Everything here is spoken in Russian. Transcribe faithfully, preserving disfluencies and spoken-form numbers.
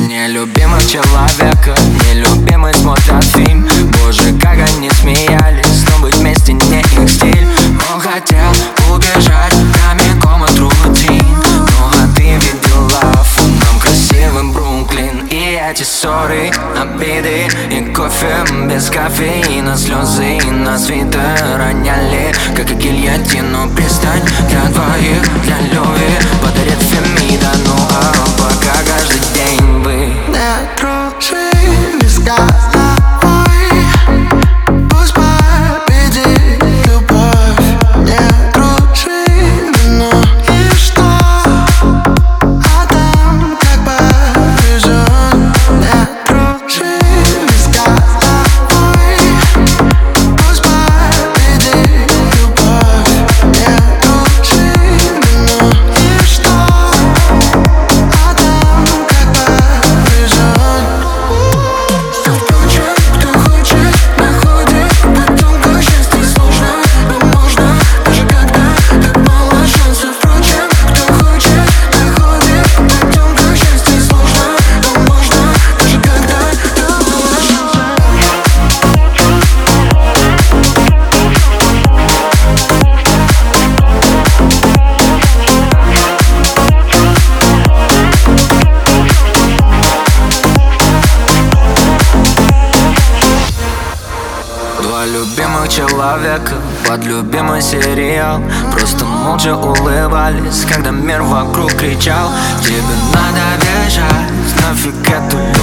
Нелюбимых человека, нелюбимый смотрят фильм. Боже, как они смеялись, но быть вместе не их стиль. Он хотел убежать прямиком от рутин. Ну а ты видела в нам красивым Бруклин. И эти ссоры, обиды и кофе без кофеина. Слезы на свитер роняли, как и гильотину. Пристань для двоих, для любви подарит Фемида. Ну а пока каждый день вы не дружи без головой. Пусть победит любовь. Не дружи, ну и что? А там как повезет. Не дружи без головой. Пусть победит любовь. Не дружи, ну и что? А там как повезет. Впрочем, кто хочет, находит. Потом счастье сложно, но можно. Даже когда так мало шансов. Впрочем, кто хочет, находит. Потом счастье сложно, но можно. Даже когда так мало шансов. Два любимых человека под любимый сериал. Просто молча улыбались, когда мир вокруг кричал: тебе надо бежать, нафиг эту